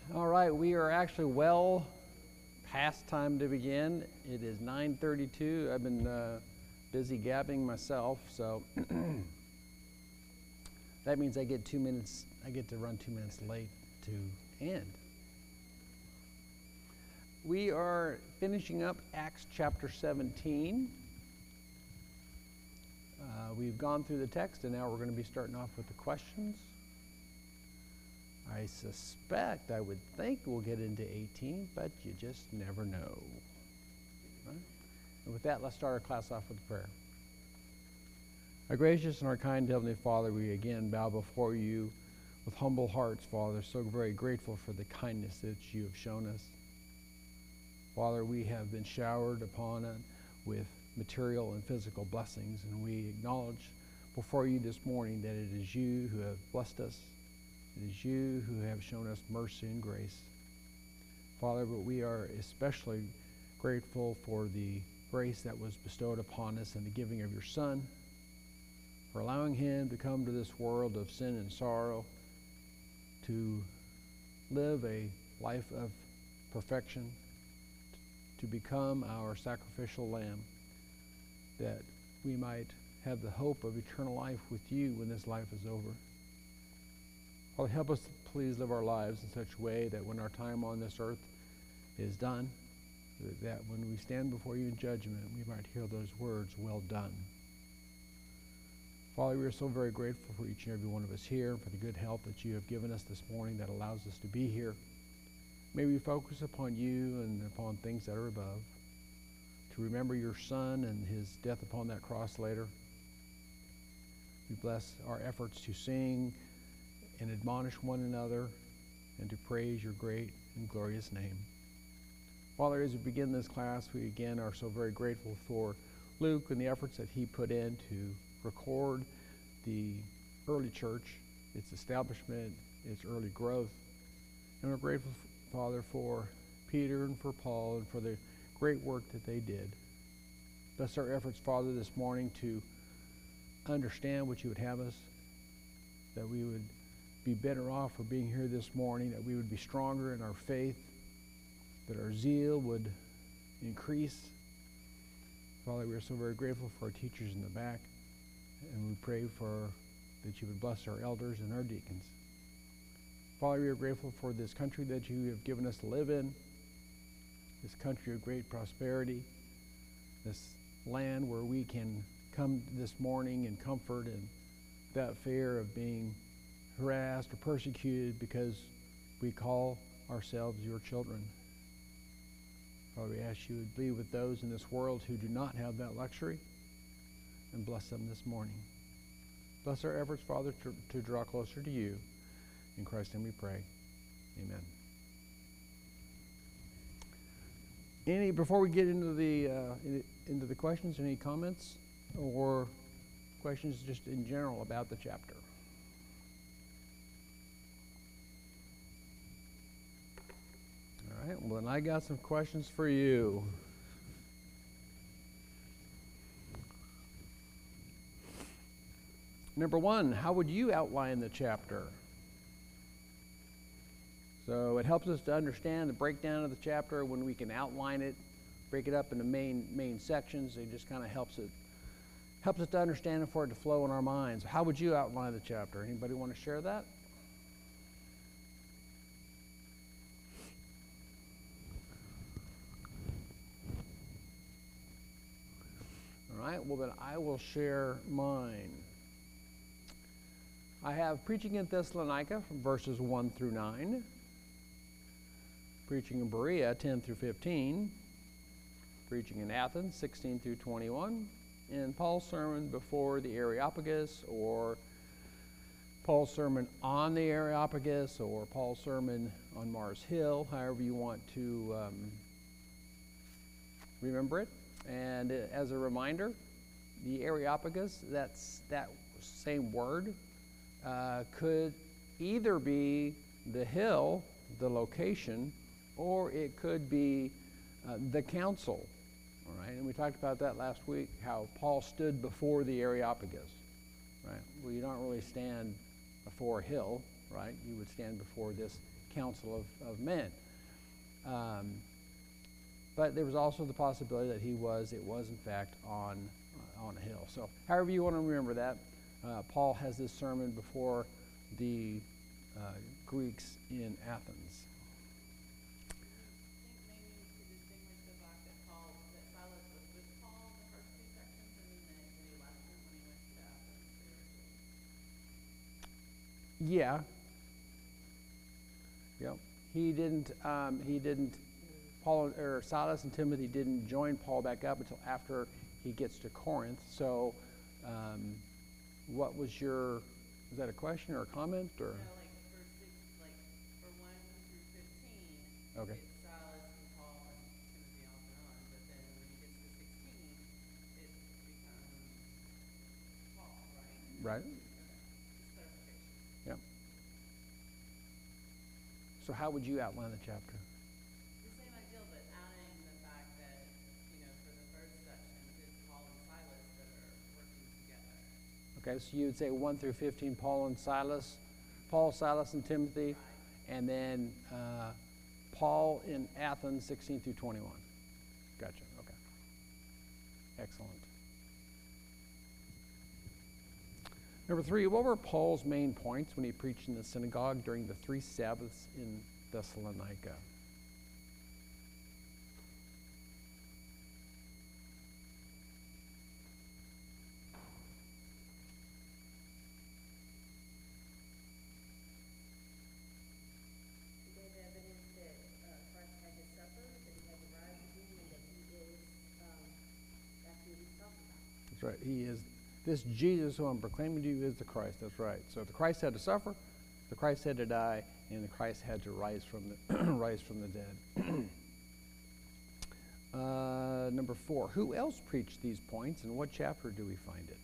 All right, we are actually well past time to begin. It is 9:32. I've been busy gabbing myself, so that means I get 2 minutes. I get to run 2 minutes late to end. We are finishing up Acts chapter 17. We've gone through the text, and now we're going to be starting off with the questions. I suspect, I would think we'll get into 18, but you just never know. Right? And with that, let's start our class off with a prayer. Our gracious and our kind Heavenly Father, we again bow before you with humble hearts, Father, so very grateful for the kindness that you have shown us. Father, we have been showered upon it with material and physical blessings, and we acknowledge before you this morning that it is you who have blessed us. It is you who have shown us mercy and grace. Father, but we are especially grateful for the grace that was bestowed upon us in the giving of your Son, for allowing him to come to this world of sin and sorrow, to live a life of perfection, to become our sacrificial lamb, that we might have the hope of eternal life with you when this life is over. Father, help us to please live our lives in such a way that when our time on this earth is done, that when we stand before you in judgment, we might hear those words, well done. Father, we are so very grateful for each and every one of us here, for the good health that you have given us this morning that allows us to be here. May we focus upon you and upon things that are above, to remember your Son and his death upon that cross later. We bless our efforts to sing and admonish one another and to praise your great and glorious name. Father, as we begin this class, we again are so very grateful for Luke and the efforts that he put in to record the early church, its establishment, its early growth. And we're grateful, Father, for Peter and for Paul and for the great work that they did. Bless our efforts, Father, this morning to understand what you would have us, that we would be better off for being here this morning, that we would be stronger in our faith, that our zeal would increase. Father, we are so very grateful for our teachers in the back, and we pray that you would bless our elders and our deacons. Father, we are grateful for this country that you have given us to live in, this country of great prosperity, this land where we can come this morning in comfort and without fear of being harassed or persecuted because we call ourselves your children. Father, we ask you would be with those in this world who do not have that luxury and bless them this morning. Bless our efforts, Father, to draw closer to you. In Christ's name we pray. Amen. Before we get into the questions, any comments or questions just in general about the chapter? All right, well, then I got some questions for you. Number one, how would you outline the chapter? So it helps us to understand the breakdown of the chapter when we can outline it, break it up into main sections. It just kind of helps us to understand it for it to flow in our minds. How would you outline the chapter? Anybody want to share that? All right, well then I will share mine. I have preaching in Thessalonica from verses 1 through 9, preaching in Berea 10 through 15, preaching in Athens 16 through 21, and Paul's sermon before the Areopagus, or Paul's sermon on the Areopagus, or Paul's sermon on Mars Hill, however you want to remember it. And as a reminder, the Areopagus, that's that same word, could either be the hill, the location, or it could be the council. All right, and we talked about that last week, how Paul stood before the Areopagus. Right? Well, you don't really stand before a hill, right? You would stand before this council of men. But there was also the possibility that it was in fact on a hill. So however you want to remember that, Paul has this sermon before the Greeks in Athens. Yeah. Yep. He didn't. Paul or Silas and Timothy didn't join Paul back up until after he gets to Corinth. So, what was your? Was that a question or a comment or? No, for 1 through 15. Okay. It's Silas and Paul and Timothy off and on, but then when he gets to 16, it becomes Paul, right? Right. Okay. Just clarification. Yeah. So how would you outline the chapter? The same ideal, but adding the fact that, for the first section, it's Paul and Silas that are working together. Okay, so you would say 1 through 15, Paul, Silas, and Timothy, Right. and then Paul in Athens, 16 through 21. Gotcha. Okay. Excellent. Number 3, what were Paul's main points when he preached in the synagogue during the 3 Sabbaths in Thessalonica? He gave evidence that Christ had to suffer, that he had to rise again, and that he is, that's who he's talking about. That's right. He is, this Jesus who I'm proclaiming to you is the Christ. That's right. So the Christ had to suffer, the Christ had to die, and the Christ had to rise from the dead. Number 4, who else preached these points, and what chapter do we find it?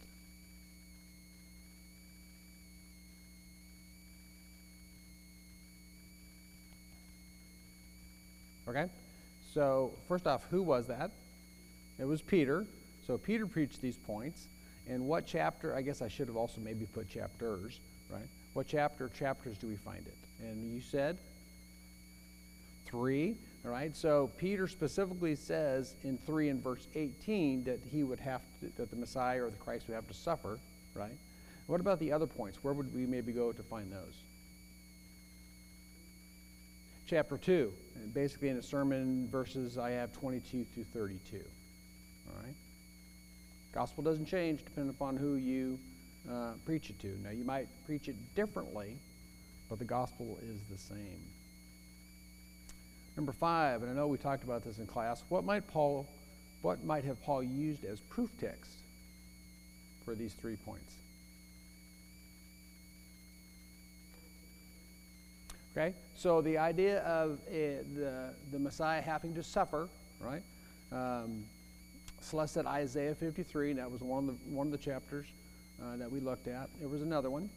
Okay, so first off, who was that? It was Peter. So Peter preached these points. And what chapter? I guess I should have also maybe put chapters, right? What chapters do we find it? And you said 3, all right? So Peter specifically says in 3 and verse 18 that that the Messiah or the Christ would have to suffer, right? What about the other points? Where would we maybe go to find those? Chapter 2, and basically in a sermon verses I have 22 through 32. All right. Gospel doesn't change depending upon who you preach it to. Now you might preach it differently, but the gospel is the same. Number 5, and I know we talked about this in class. What might have Paul used as proof text for these 3 points? Okay, so the idea of the Messiah having to suffer, right? Celeste said Isaiah 53, and that was one of the chapters that we looked at. There was another one.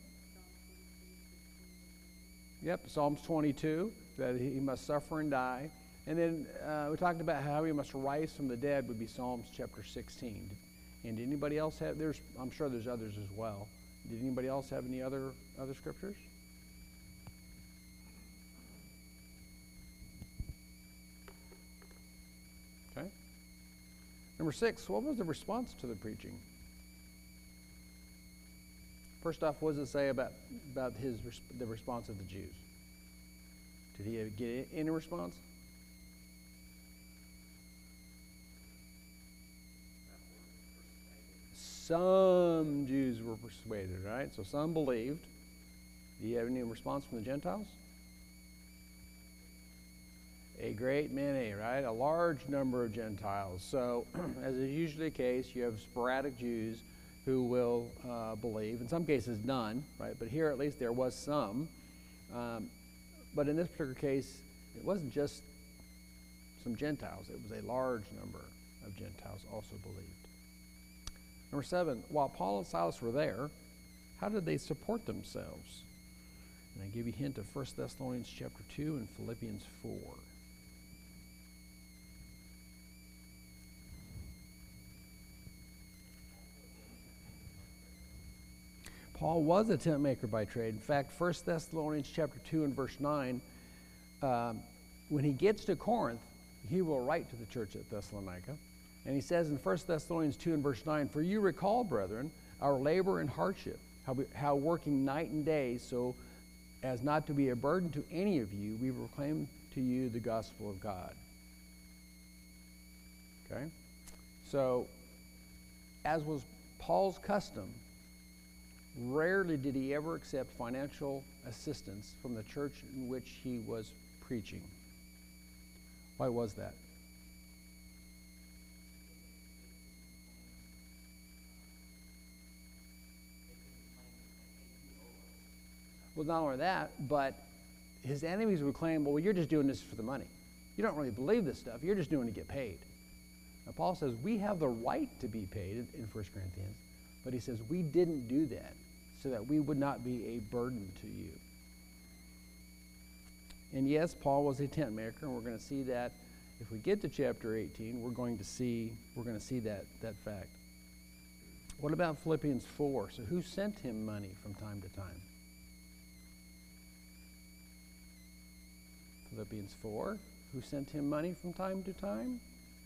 Yep, Psalms 22, that he must suffer and die. And then we talked about how he must rise from the dead would be Psalms chapter 16. And did anybody else have, I'm sure there's others as well. Did anybody else have any other scriptures? Okay. Number 6, what was the response to the preaching? First off, what does it say about the response of the Jews? Did he get any response? Some Jews were persuaded, right? So some believed. Do you have any response from the Gentiles? A great many, right? A large number of Gentiles. So, as is usually the case, you have sporadic Jews who will believe. In some cases, none, right? But here, at least, there was some. But in this particular case, it wasn't just some Gentiles. It was a large number of Gentiles also believed. Number 7, while Paul and Silas were there, how did they support themselves? And I give you a hint of 1 Thessalonians chapter 2 and Philippians 4. Paul was a tent maker by trade. In fact, 1 Thessalonians chapter 2 and verse 9 when he gets to Corinth, he will write to the church at Thessalonica. And he says in 1 Thessalonians 2 and verse 9, "For you recall, brethren, our labor and hardship, how working night and day, so as not to be a burden to any of you, we proclaim to you the gospel of God." Okay? So, as was Paul's custom, rarely did he ever accept financial assistance from the church in which he was preaching. Why was that? Well, not only that, but his enemies would claim, well, you're just doing this for the money. You don't really believe this stuff. You're just doing it to get paid. Now, Paul says we have the right to be paid in 1 Corinthians, but he says we didn't do that so that we would not be a burden to you. And yes, Paul was a tent maker, and we're going to see that if we get to chapter 18, we're going to see that fact. What about Philippians 4? So who sent him money from time to time? Philippians 4. Who sent him money from time to time?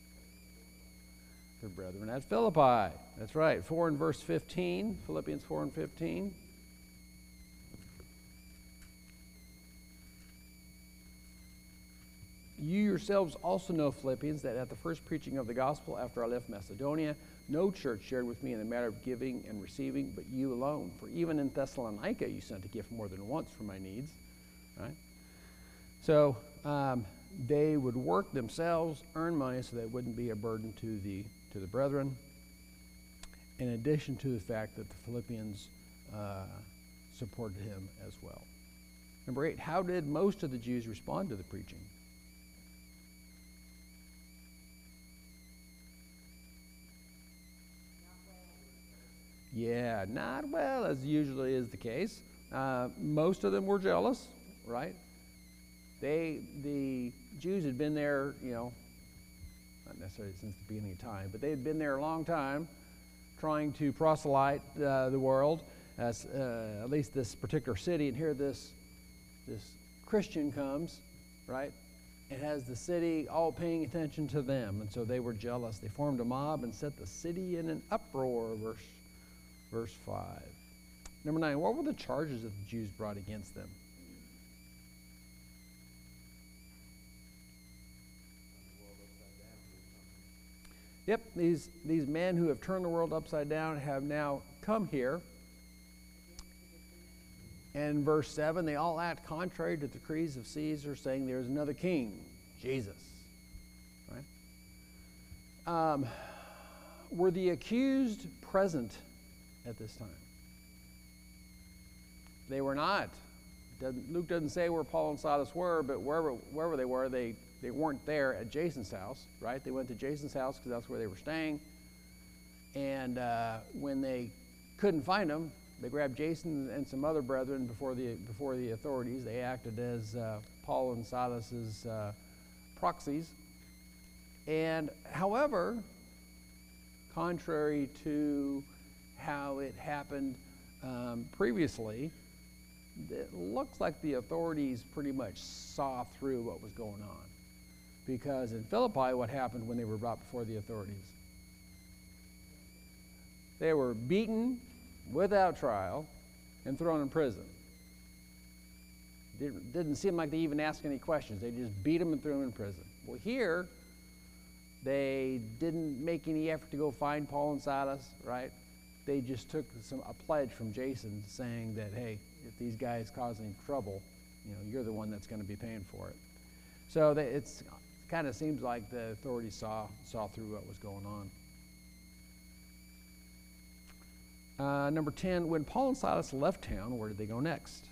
The brethren at Philippi. That's right. 4 and verse 15. Philippians 4 and 15. You yourselves also know, Philippians, that at the first preaching of the gospel after I left Macedonia, no church shared with me in the matter of giving and receiving, but you alone. For even in Thessalonica you sent a gift more than once for my needs. Right? So they would work themselves, earn money, so they wouldn't be a burden to the brethren. In addition to the fact that the Philippians supported him as well. Number 8, how did most of the Jews respond to the preaching? Yeah, not well, as usually is the case. Most of them were jealous, right? The Jews had been there, not necessarily since the beginning of time, but they had been there a long time trying to proselyte the world, as at least this particular city. And here this Christian comes, right? It has the city all paying attention to them, and so they were jealous. They formed a mob and set the city in an uproar, verse 5. Number 9, what were the charges that the Jews brought against them? Yep, these men who have turned the world upside down have now come here. And verse 7, they all act contrary to the decrees of Caesar, saying there is another king, Jesus. Right? Were the accused present at this time? They were not. Luke doesn't say where Paul and Silas were, but wherever they were, they weren't there at Jason's house, right? They went to Jason's house because that's where they were staying. And when they couldn't find them, they grabbed Jason and some other brethren before the authorities. They acted as Paul and Silas's proxies. And however, contrary to how it happened previously, it looks like the authorities pretty much saw through what was going on. Because in Philippi, what happened when they were brought before the authorities? They were beaten without trial and thrown in prison. Didn't seem like they even asked any questions. They just beat them and threw them in prison. Well, here, they didn't make any effort to go find Paul and Silas, right? They just took a pledge from Jason saying that, hey, if these guys cause any trouble, you're the one that's going to be paying for it. So it kind of seems like the authorities saw through what was going on. Number 10, when Paul and Silas left town, where did they go next?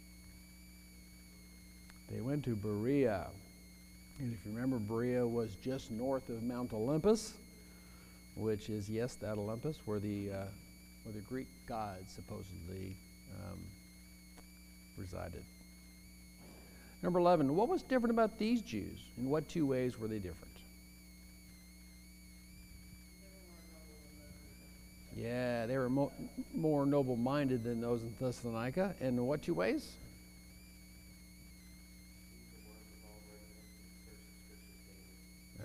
They went to Berea. And if you remember, Berea was just north of Mount Olympus, which is, yes, that Olympus where the Greek gods supposedly resided. Number 11, what was different about these Jews? In what two ways were they different? Yeah, they were more noble-minded than those in Thessalonica. And in what two ways?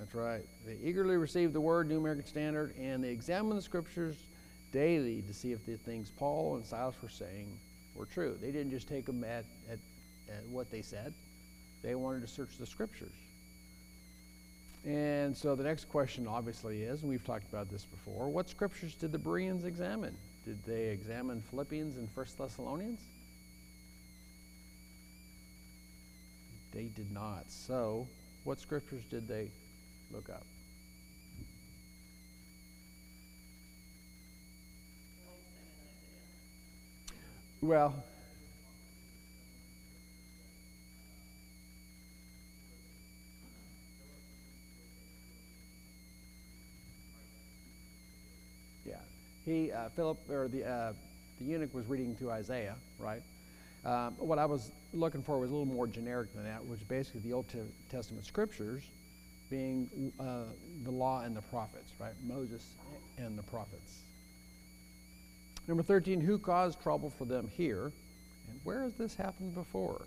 That's right. They eagerly received the word, New American Standard, and they examined the scriptures daily to see if the things Paul and Silas were saying were true. They didn't just take them at what they said. They wanted to search the scriptures. And so the next question obviously is, and we've talked about this before, what scriptures did the Bereans examine? Did they examine Philippians and 1 Thessalonians? They did not. So, what scriptures did they look up? Well, yeah. Philip, or the eunuch, was reading through Isaiah, right? What I was looking for was a little more generic than that, which is basically the Old Testament scriptures being the law and the prophets, right? Moses and the prophets. Number 13, who caused trouble for them here? And where has this happened before?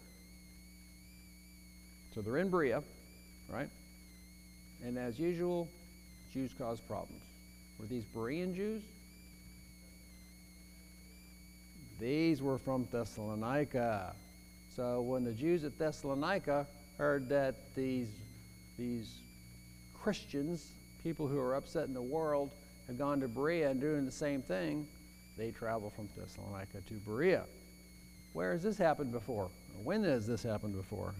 So they're in Berea, right? And as usual, Jews cause problems. Were these Berean Jews? These were from Thessalonica. So when the Jews at Thessalonica heard that these Christians, people who are upset in the world, had gone to Berea and doing the same thing, they traveled from Thessalonica to Berea. Where has this happened before? When has this happened before?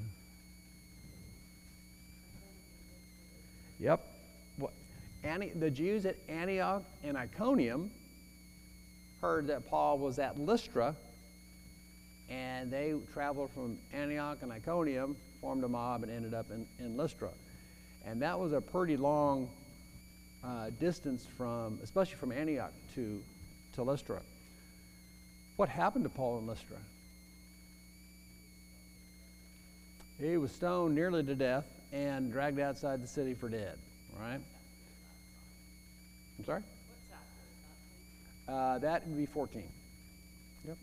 Yep. The Jews at Antioch and Iconium heard that Paul was at Lystra, and they traveled from Antioch and Iconium, formed a mob, and ended up in Lystra. And that was a pretty long distance especially from Antioch to Lystra. What happened to Paul in Lystra? He was stoned nearly to death and dragged outside the city for dead, right? I'm sorry? What chapter? That would be 14. Yep.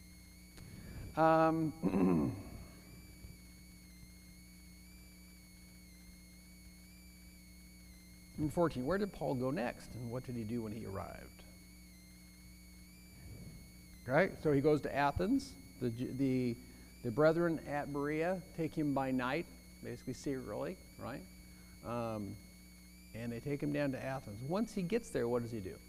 In 14, where did Paul go next, and what did he do when he arrived? Right, so he goes to Athens. The brethren at Berea take him by night, basically secretly, right? And they take him down to Athens. Once he gets there, what does he do?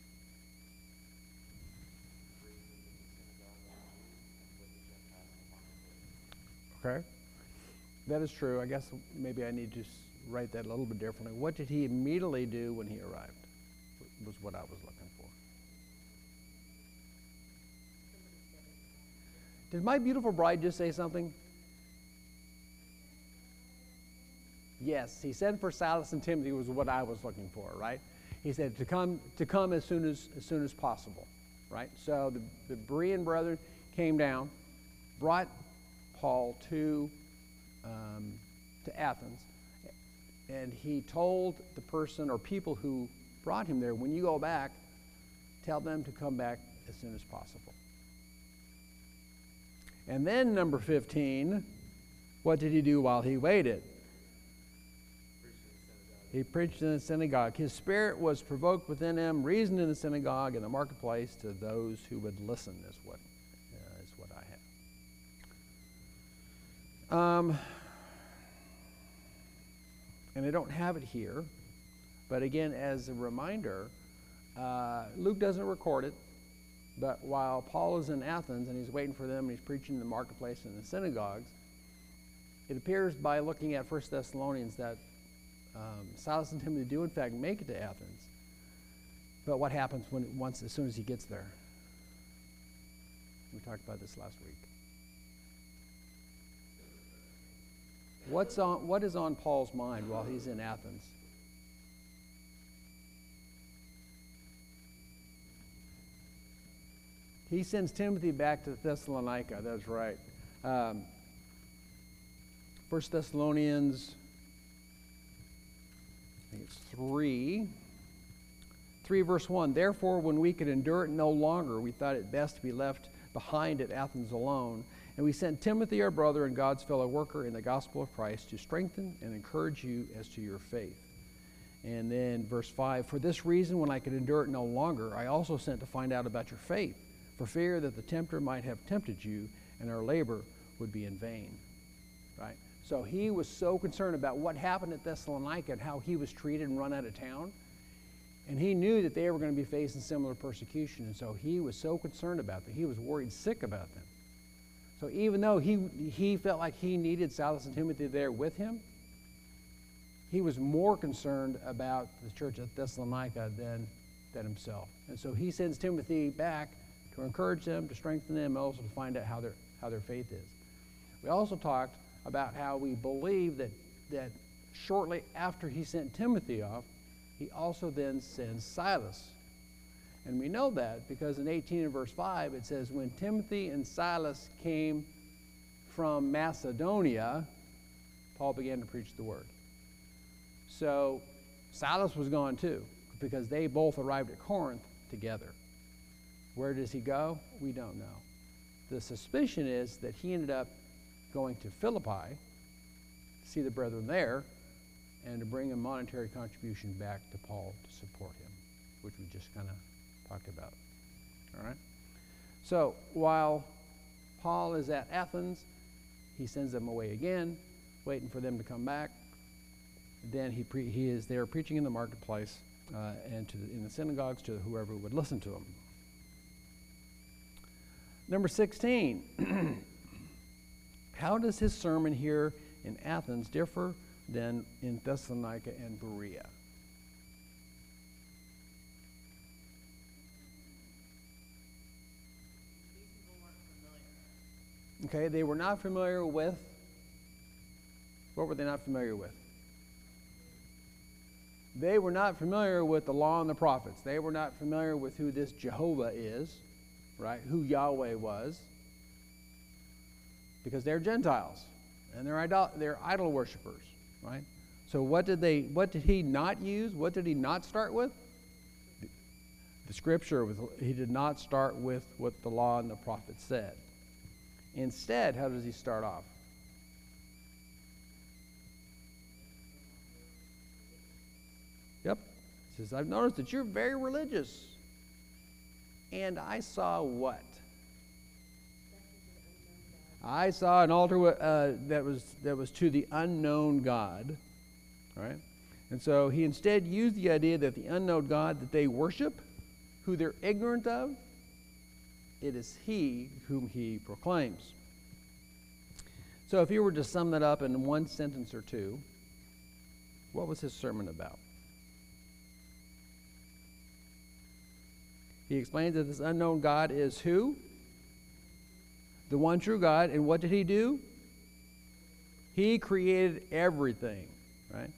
Okay, that is true. I guess maybe I need to write that a little bit differently. What did he immediately do when he arrived? Was what I was looking for. Did my beautiful bride just say something? Yes, he sent for Silas and Timothy was what I was looking for, right? He said to come as soon as possible, right? So the Berean brethren came down, brought Paul to Athens, and he told the person or people who brought him there, when you go back, tell them to come back as soon as possible. And then number 15, what did he do while he waited? He preached in the synagogue. His spirit was provoked within him, reasoned in the synagogue, in the marketplace, to those who would listen, is what I have. And I don't have it here, but again, as a reminder, Luke doesn't record it, but while Paul is in Athens and he's waiting for them and he's preaching in the marketplace and the synagogues, it appears by looking at 1 Thessalonians that Silas and Timothy do in fact make it to Athens. But what happens as soon as he gets there? We talked about this last week. What is on Paul's mind while he's in Athens? He sends Timothy back to Thessalonica. That's right. 1 Thessalonians, I think it's 3 verse 1. Therefore, when we could endure it no longer, we thought it best to be left behind at Athens alone. And we sent Timothy, our brother and God's fellow worker in the gospel of Christ, to strengthen and encourage you as to your faith, And then verse 5, for this reason, when I could endure it no longer, I also sent to find out about your faith, for fear that the tempter might have tempted you, and our labor would be in vain. Right? So he was so concerned about what happened at Thessalonica and how he was treated and run out of town. And he knew that they were going to be facing similar persecution. And so he was so concerned about them. He was worried sick about them. So even though he felt like he needed Silas and Timothy there with him, he was more concerned about the church at Thessalonica than himself. And so he sends Timothy back to encourage them, to strengthen them, and also to find out how their faith is. We also talked about how we believe that shortly after he sent Timothy off, he also then sends Silas. And we know that because in 18 and verse 5 it says, when Timothy and Silas came from Macedonia, Paul began to preach the word. So Silas was gone too, because they both arrived at Corinth together. Where does he go? We don't know. The suspicion is that he ended up going to Philippi to see the brethren there and to bring a monetary contribution back to Paul to support him, which we just kind of talked about. All right? So while Paul is at Athens, he sends them away again, waiting for them to come back. Then he is there preaching in the marketplace and in the synagogues to whoever would listen to him. Number 16. How does his sermon here in Athens differ than in Thessalonica and Berea? These people weren't familiar. Okay, they were not familiar with, what were they not familiar with? They were not familiar with the law and the prophets. They were not familiar with who this Jehovah is, right? Who Yahweh was. Because they're Gentiles and they're idol worshipers, right? So what did he not use? What did he not start with? The scripture, he did not start with what the law and the prophets said. Instead, how does he start off? Yep. He says, I've noticed that you're very religious. And I saw what? I saw an altar that was to the unknown God. All right? And so he instead used the idea that the unknown God that they worship, who they're ignorant of, it is he whom he proclaims. So if you were to sum that up in one sentence or two, what was his sermon about? He explains that this unknown God is who? The one true God. And what did he do? He created everything, right?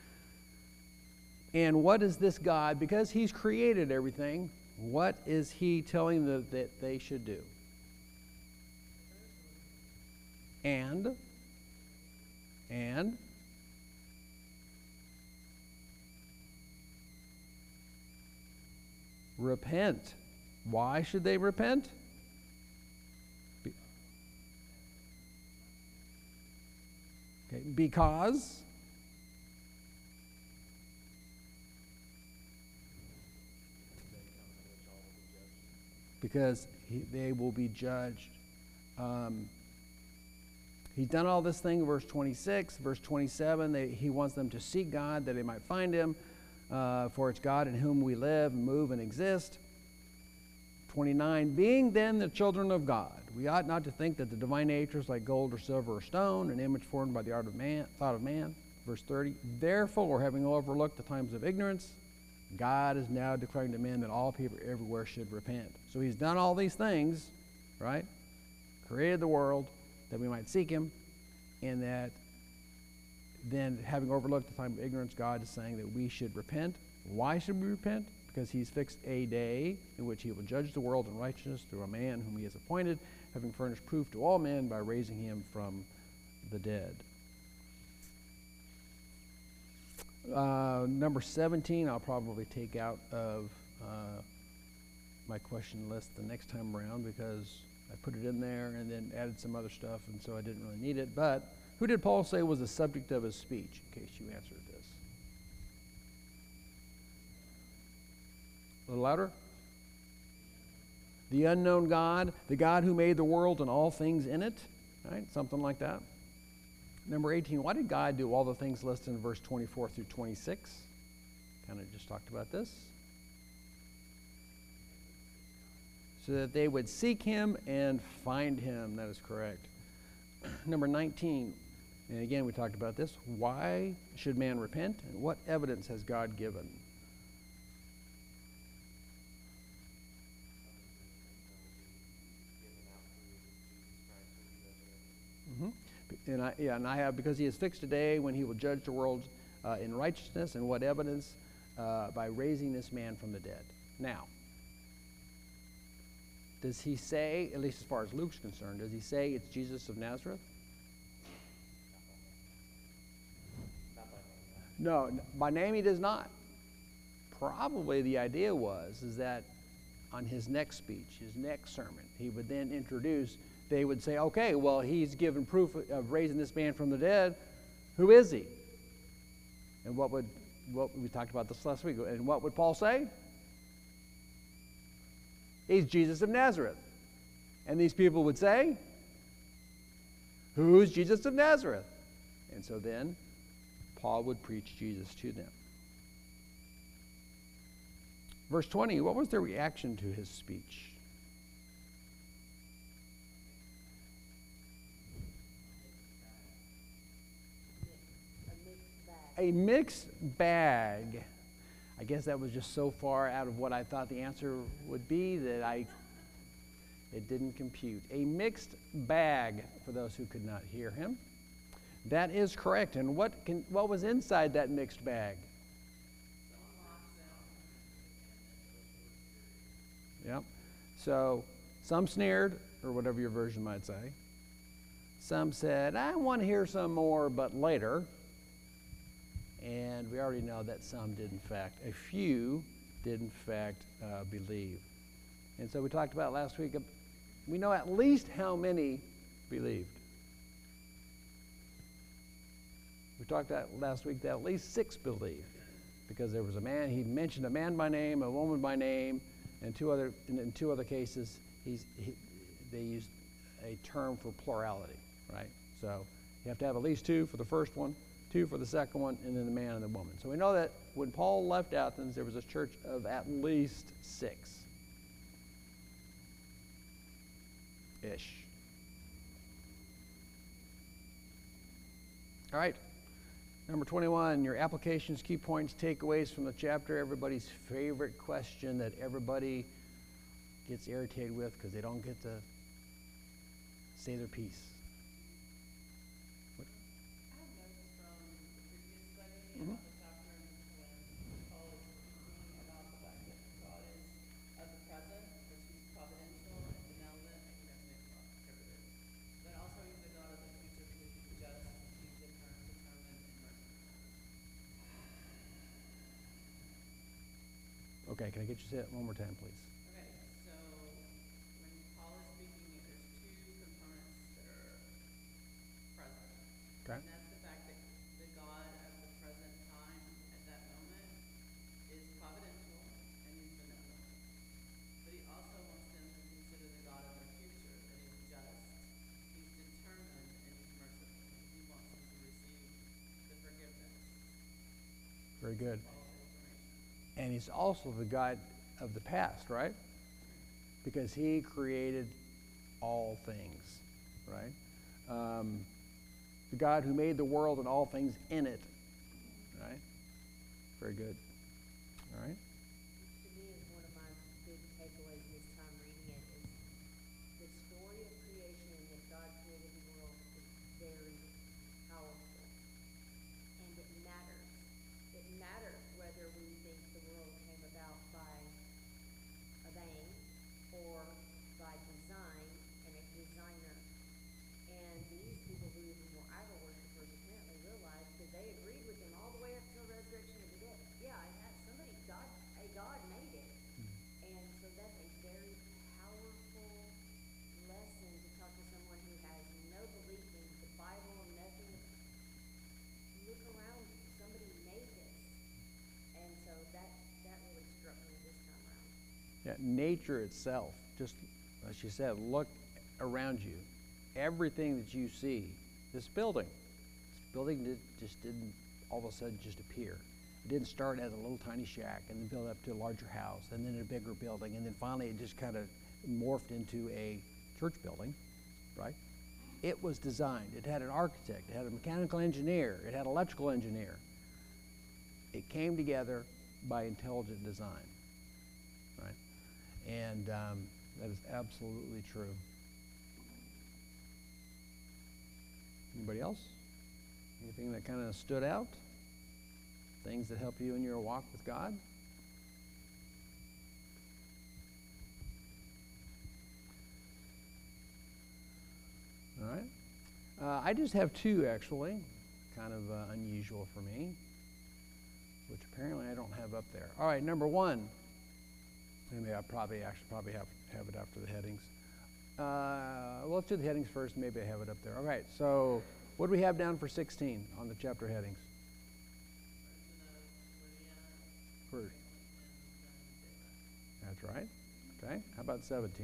And what is this God? Because he's created everything, what is he telling them that they should do? And repent. Why should they repent? Because they will be judged. He's done all this thing, verse 26. Verse 27, he wants them to seek God that they might find him, for it's God in whom we live, move, and exist. 29, being then the children of God, we ought not to think that the divine nature is like gold or silver or stone, an image formed by the thought of man. Verse 30, therefore, having overlooked the times of ignorance, God is now declaring to men that all people everywhere should repent. So he's done all these things, right? Created the world that we might seek him, and that then having overlooked the time of ignorance, God is saying that we should repent. Why should we repent? Because he's fixed a day in which he will judge the world in righteousness through a man whom he has appointed, having furnished proof to all men by raising him from the dead. Number 17, I'll probably take out of my question list the next time around because I put it in there and then added some other stuff, and so I didn't really need it. But who did Paul say was the subject of his speech, in case you answered this? A little louder. The unknown God, the God who made the world and all things in it, right? Something like that. Number 18, why did God do all the things listed in verse 24 through 26? Kind of just talked about this. So that they would seek him and find him. That is correct. Number 19, and again we talked about this. Why should man repent? And what evidence has God given? And I have, because he is fixed today when he will judge the world in righteousness, and what evidence? By raising this man from the dead. Now, does he say, at least as far as Luke's concerned, does he say it's Jesus of Nazareth? No, by name he does not. Probably the idea is that on his next speech, his next sermon, he would then introduce, they would say, okay, well, he's given proof of raising this man from the dead. Who is he? And what we talked about this last week, and what would Paul say? He's Jesus of Nazareth. And these people would say, who's Jesus of Nazareth? And so then Paul would preach Jesus to them. Verse 20, what was their reaction to his speech? A mixed bag. I guess that was just so far out of what I thought the answer would be that it didn't compute. A mixed bag, for those who could not hear him. That is correct. And what was inside that mixed bag? Yep. So some sneered, or whatever your version might say. Some said, I want to hear some more, but later. And we already know that some did, in fact, a few did, in fact, believe. And so we talked about last week, we know at least how many believed. We talked about last week that at least 6 believed, because there was a man, he mentioned a man by name, a woman by name, and in two other cases, they used a term for plurality, right? So you have to have at least 2 for the first one, 2 for the second one, and then the man and the woman. So we know that when Paul left Athens, there was a church of at least 6-ish. All right. Number 21, your applications, key points, takeaways from the chapter. Everybody's favorite question that everybody gets irritated with because they don't get to say their piece. I have notes from the previous study about the chapter when Paul is speaking about the fact that God is of the present, which he's providential and benevolent, and he doesn't make prohibited. But also he's the God of the future, who is just, he's determined and merciful. Okay, can I get you to say it one more time, please? Okay, so when Paul is speaking, there's 2 components that are present. Okay. And that's the fact that the God of the present time at that moment is providential and he's benevolent. But he also wants them to consider the God of their future, that he's just, he's determined, and he's merciful. He wants them to receive the forgiveness. Very good. All the information. And he's also the God of the past, right? Because he created all things, right? The God who made the world and all things in it, right? Very good. All right. To me, is one of my big takeaways this time reading it is the story of creation and that God created the world is very powerful. And it matters. It matters whether we think the world came about by a bang or by design and a designer. And these people who even were idol worshipers apparently realized that they agreed with him all the way up till resurrection of the dead. Yeah, I had somebody, God Yeah, nature itself, just as she said, look around you. Everything that you see, this building just didn't all of a sudden just appear. It didn't start as a little tiny shack and then build up to a larger house and then a bigger building, and then finally it just kind of morphed into a church building, right? It was designed. It had an architect. It had a mechanical engineer. It had an electrical engineer. It came together by intelligent design, right? And that is absolutely true. Anybody else? Anything that kind of stood out? Things that help you in your walk with God? All right. I just have two, actually, kind of unusual for me, which apparently I don't have up there. All right, number one. Maybe I probably have it after the headings. Well, let's do the headings first. Maybe I have it up there. All right, so what do we have down for 16 on the chapter headings? First. That's right. Okay, how about 17?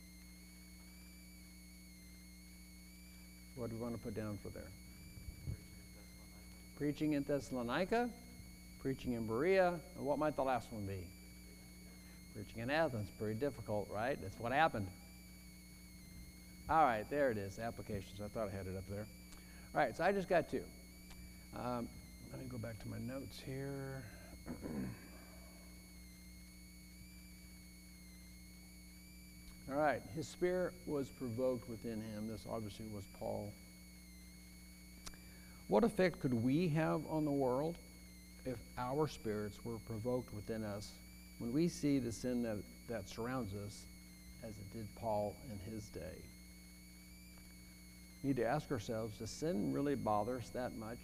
What do we want to put down for there? Preaching in Thessalonica, preaching in Berea, and what might the last one be? Preaching in Athens. Pretty difficult, right? That's what happened. All right, there it is, applications. I thought I had it up there. All right, so I just got two. Let me go back to my notes here. All right, his spirit was provoked within him. This obviously was Paul. What effect could we have on the world if our spirits were provoked within us when we see the sin that surrounds us, as it did Paul in his day? We need to ask ourselves, does sin really bother us that much?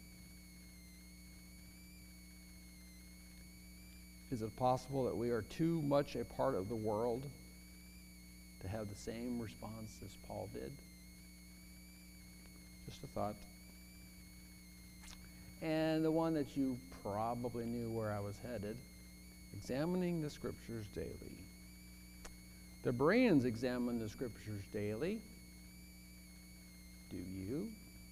Is it possible that we are too much a part of the world to have the same response as Paul did? Just a thought. And the one that you probably knew where I was headed, examining the scriptures daily. The Bereans examined the scriptures daily. Do you?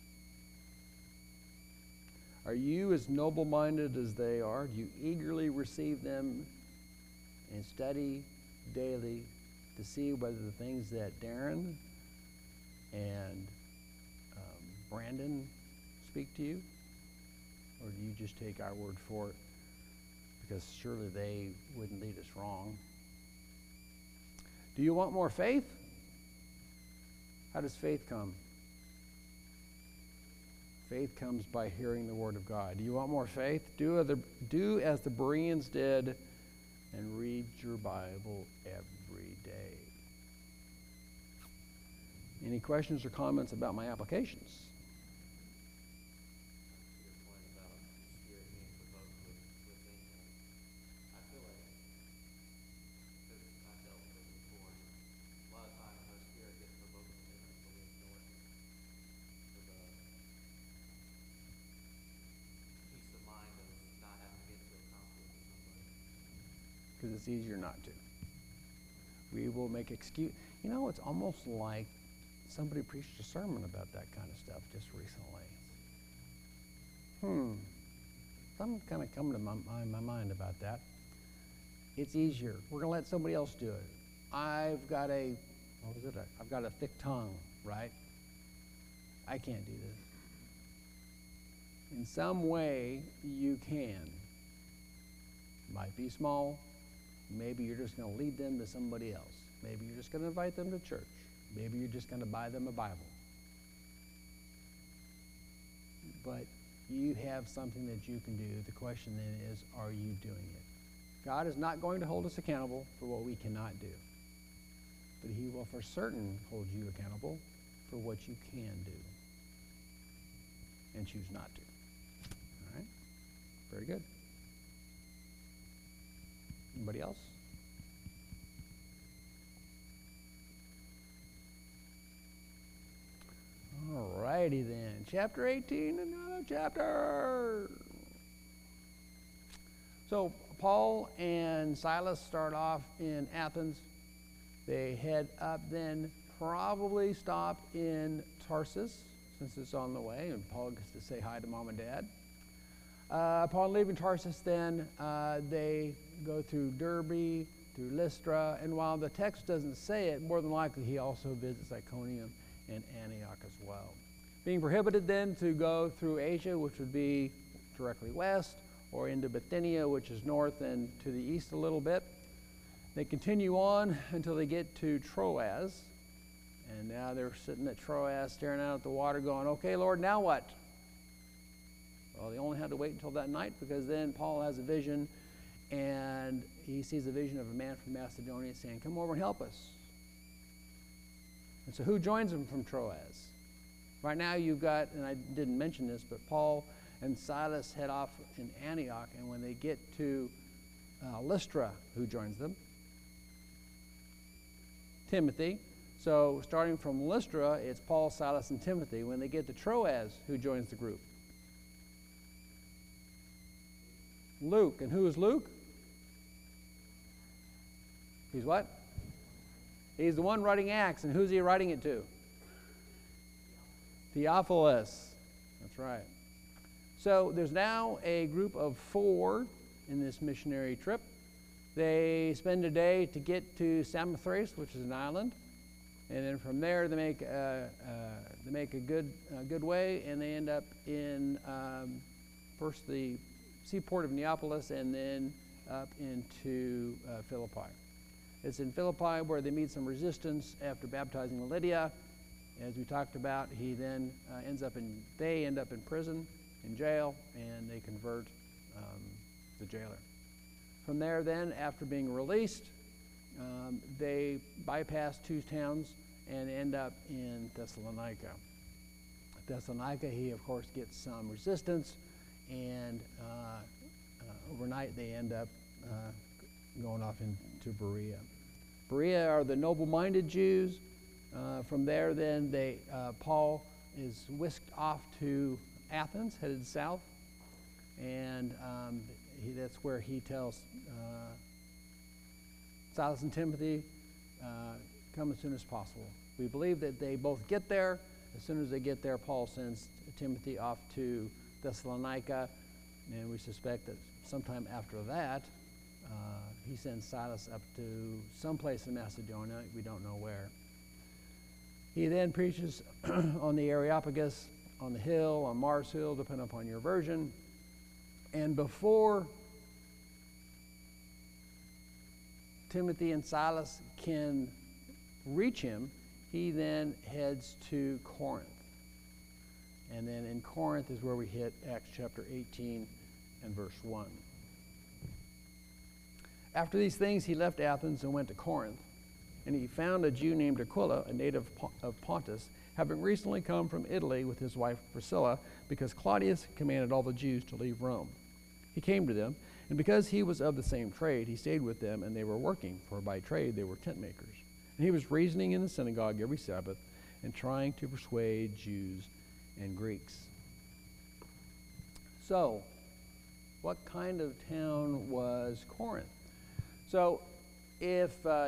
Are you as noble-minded as they are? Do you eagerly receive them and study daily to see whether the things that Darren and Brandon speak to you? Or do you just take our word for it? Because surely they wouldn't lead us wrong. Do you want more faith? How does faith come? Faith comes by hearing the word of God. Do you want more faith? Do as the Bereans did and read your Bible every day. Any questions or comments about my applications? Because it's easier not to. We will make excuse. You know, it's almost like somebody preached a sermon about that kind of stuff just recently. Something kind of coming to my mind about that. It's easier. We're going to let somebody else do it. I've got a thick tongue, right? I can't do this. In some way, you can. Might be small. Maybe you're just going to lead them to somebody else. Maybe you're just going to invite them to church. Maybe you're just going to buy them a Bible. But you have something that you can do. The question then is, are you doing it? God is not going to hold us accountable for what we cannot do. But he will for certain hold you accountable for what you can do and choose not to. All right? Very good. Anybody else? All righty then. Chapter 18, another chapter. So Paul and Silas start off in Athens. They head up, then probably stop in Tarsus, since it's on the way, and Paul gets to say hi to mom and dad. Upon leaving Tarsus, then they go through Derbe, through Lystra, and while the text doesn't say it, more than likely he also visits Iconium and Antioch as well. Being prohibited then to go through Asia, which would be directly west, or into Bithynia, which is north and to the east a little bit. They continue on until they get to Troas, and now they're sitting at Troas staring out at the water going, okay, Lord, now what? Well, they only had to wait until that night, because then Paul has a vision, and he sees a vision of a man from Macedonia saying, come over and help us. And so who joins him from Troas? Right now you've got, and I didn't mention this, but Paul and Silas head off in Antioch, and when they get to Lystra, who joins them? Timothy. So starting from Lystra, it's Paul, Silas, and Timothy. When they get to Troas, who joins the group? Luke. And who is Luke? He's what? He's the one writing Acts. And who's he writing it to? Theophilus. That's right. So there's now a group of 4 in this missionary trip. They spend a day to get to Samothrace, which is an island, and then from there they make a good way, and they end up in first the seaport of Neapolis, and then up into Philippi. It's in Philippi where they meet some resistance after baptizing Lydia. As we talked about, he then they end up in prison, in jail, and they convert the jailer. From there then, after being released, they bypass 2 towns and end up in Thessalonica. Thessalonica, he of course gets some resistance, and overnight they end up going off into Berea. Berea are the noble-minded Jews. From there then, Paul is whisked off to Athens, headed south, and that's where he tells Silas and Timothy, come as soon as possible. We believe that they both get there. As soon as they get there, Paul sends Timothy off to Thessalonica, and we suspect that sometime after that, he sends Silas up to someplace in Macedonia. We don't know where. He then preaches on the Areopagus, on the hill, on Mars Hill, depending upon your version. And before Timothy and Silas can reach him, he then heads to Corinth. And then in Corinth is where we hit Acts chapter 18 and verse 1. After these things, he left Athens and went to Corinth. And he found a Jew named Aquila, a native of Pontus, having recently come from Italy with his wife Priscilla, because Claudius commanded all the Jews to leave Rome. He came to them, and because he was of the same trade, he stayed with them, and they were working, for by trade they were tent makers. And he was reasoning in the synagogue every Sabbath, and trying to persuade Jews and Greeks. So, what kind of town was Corinth? So, if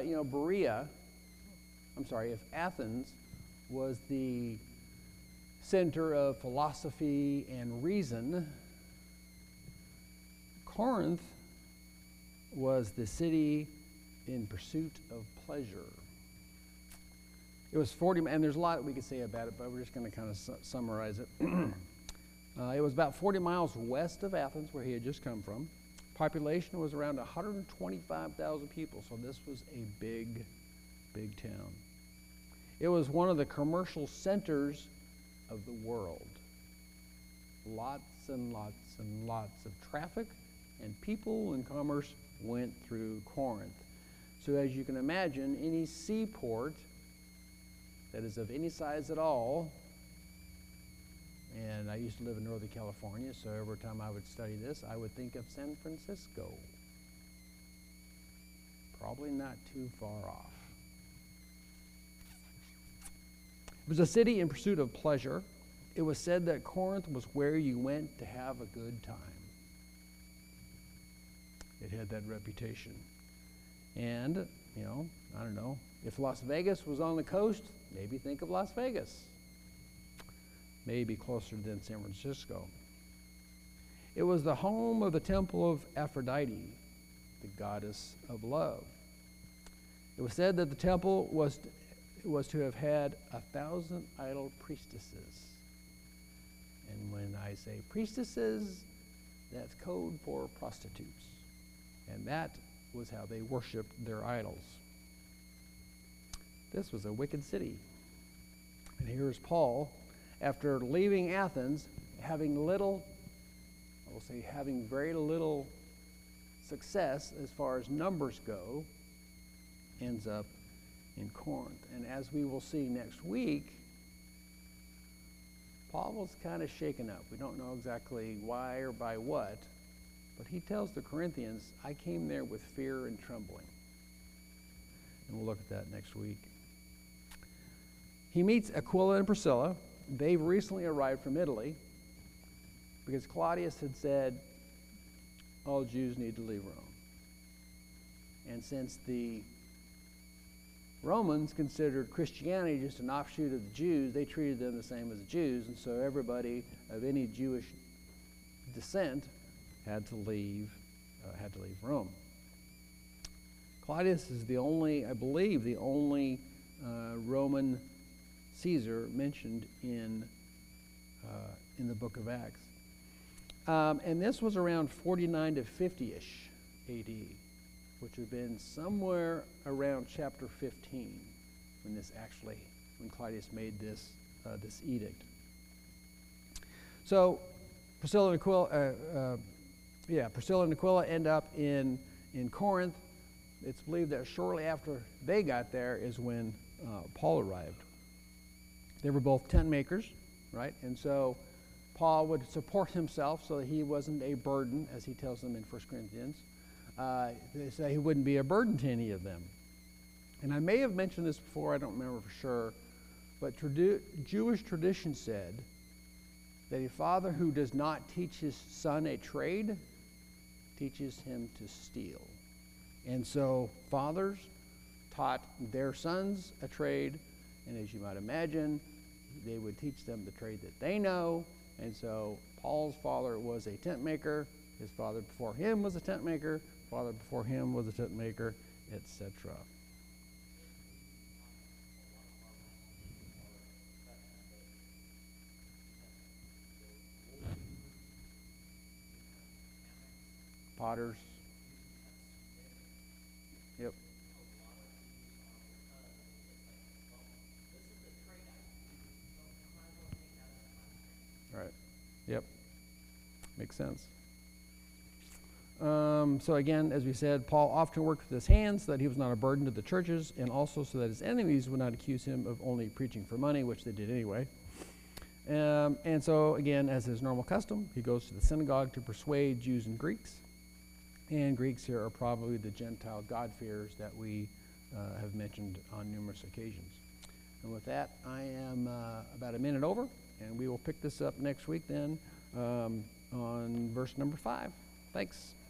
Athens was the center of philosophy and reason, Corinth was the city in pursuit of pleasure. It was 40, and there's a lot we could say about it, but we're just going to kind of summarize it. It was about 40 miles west of Athens, where he had just come from. Population was around 125,000 people, so this was a big, big town. It was one of the commercial centers of the world. Lots and lots and lots of traffic, and people and commerce went through Corinth. So as you can imagine, any seaport that is of any size at all, and I used to live in Northern California, so every time I would study this, I would think of San Francisco. Probably not too far off. It was a city in pursuit of pleasure. It was said that Corinth was where you went to have a good time. It had that reputation. And, I don't know, if Las Vegas was on the coast, maybe think of Las Vegas. Maybe closer than San Francisco. It was the home of the temple of Aphrodite, the goddess of love. It was said that the temple was to have had 1,000 idol priestesses. And when I say priestesses, that's code for prostitutes. And that was how they worshiped their idols. This was a wicked city. And here's Paul, after leaving Athens, having very little success as far as numbers go, ends up in Corinth. And as we will see next week, Paul was kind of shaken up. We don't know exactly why or by what, but he tells the Corinthians, I came there with fear and trembling. And we'll look at that next week. He meets Aquila and Priscilla. They've recently arrived from Italy because Claudius had said all Jews need to leave Rome. And since the Romans considered Christianity just an offshoot of the Jews, they treated them the same as the Jews, and so everybody of any Jewish descent had to leave Rome. Claudius is the only, I believe, the only Roman Caesar mentioned in the book of Acts. And this was around 49 to 50-ish AD, which would have been somewhere around chapter 15 when Claudius made this edict. So Priscilla and Aquila end up in Corinth. It's believed that shortly after they got there is when Paul arrived. They were both tent makers, right? And so Paul would support himself so that he wasn't a burden, as he tells them in 1 Corinthians. They say he wouldn't be a burden to any of them. And I may have mentioned this before, I don't remember for sure, but Jewish tradition said that a father who does not teach his son a trade teaches him to steal. And so fathers taught their sons a trade, and as you might imagine, they would teach them the trade that they know. And so Paul's father was a tent maker, his father before him was a tent maker, father before him was a tent maker, etc. Potters. Yep. Right. Yep. Makes sense. So again, as we said, Paul often worked with his hands so that he was not a burden to the churches, and also so that his enemies would not accuse him of only preaching for money, which they did anyway. And so again, as his normal custom, he goes to the synagogue to persuade Jews and Greeks. And Greeks here are probably the Gentile God-fearers that we have mentioned on numerous occasions. And with that, I am about a minute over, and we will pick this up next week then on verse number 5. Thanks.